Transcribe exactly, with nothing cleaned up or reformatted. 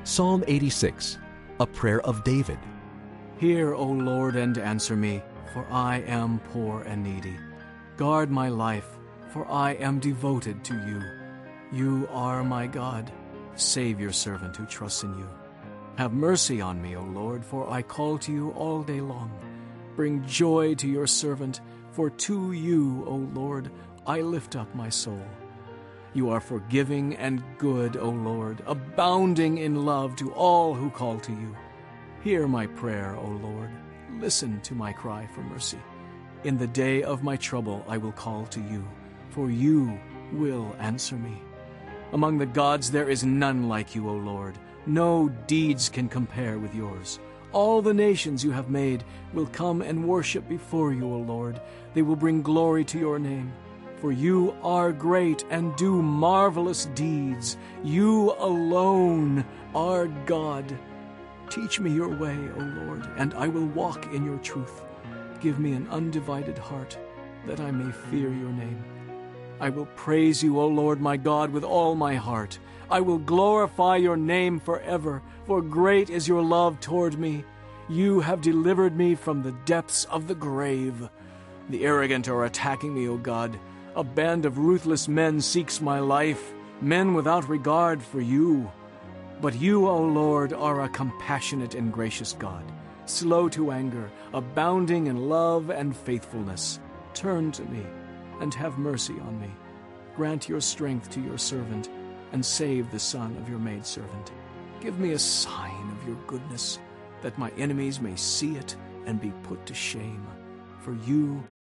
Psalm eighty-six, a prayer of David. Hear, O Lord, and answer me, for I am poor and needy. Guard my life, for I am devoted to you. You are my God. Save your servant who trusts in you. Have mercy on me, O Lord, for I call to you all day long. Bring joy to your servant, for to you, O Lord, I lift up my soul. You are forgiving and good, O Lord, abounding in love to all who call to you. Hear my prayer, O Lord. Listen to my cry for mercy. In the day of my trouble I will call to you, for you will answer me. Among the gods there is none like you, O Lord. No deeds can compare with yours. All the nations you have made will come and worship before you, O Lord. They will bring glory to your name. For you are great and do marvelous deeds. You alone are God. Teach me your way, O Lord, and I will walk in your truth. Give me an undivided heart, that I may fear your name. I will praise you, O Lord my God, with all my heart. I will glorify your name forever, for great is your love toward me. You have delivered me from the depths of the grave. The arrogant are attacking me, O God. A band of ruthless men seeks my life, men without regard for you. But you, O Lord, are a compassionate and gracious God, slow to anger, abounding in love and faithfulness. Turn to me and have mercy on me. Grant your strength to your servant, and save the son of your maidservant. Give me a sign of your goodness, that my enemies may see it and be put to shame. For you